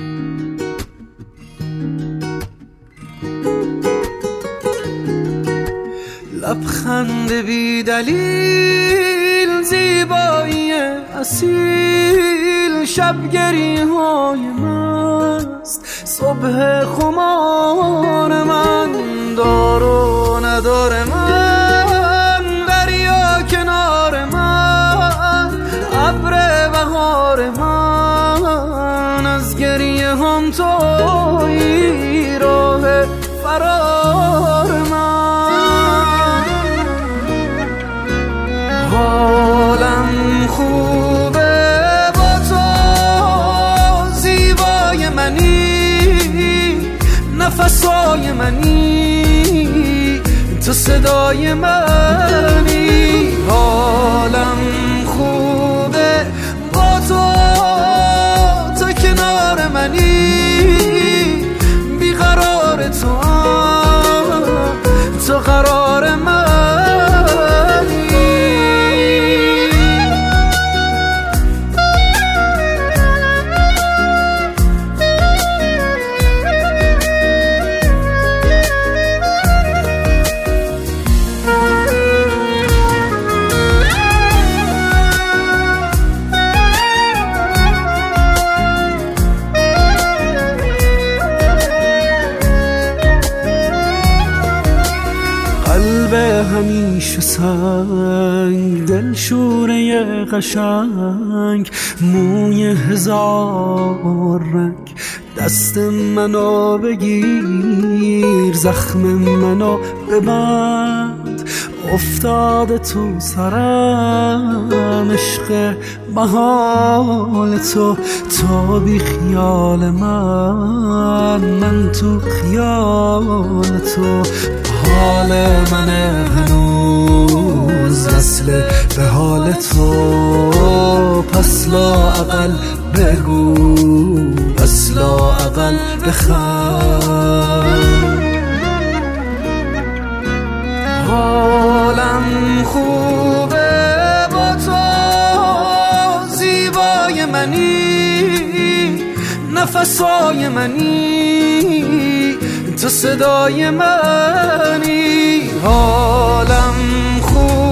لبخند بی دلیل، زیبایی اصیل، شبگری های مست، صبح خمار من، دار و ندار من، دریا کنار من، ابر بهار من، از گریه هم تویی، راه فرار من. حالم خوبه با تو، زیبای منی، نفسای منی، تو صدای منی. حالم خوبه با تو، تو کنار منی، بیقرار تو قرار منی. همیشه سنگ، دل شوره قشنگ، موی هزار رنگ، دست منو بگیر، زخم منو ببند، افتاده تو سرم عشق محال تو بی خیال من تو خیال تو. حال من هنوز وصل به حال تو، پس لااقل بگو، پس لااقل بخند. حالم خوبه با تو، زیبای منی، نفسای منی، تو صدای منی. حالم خوب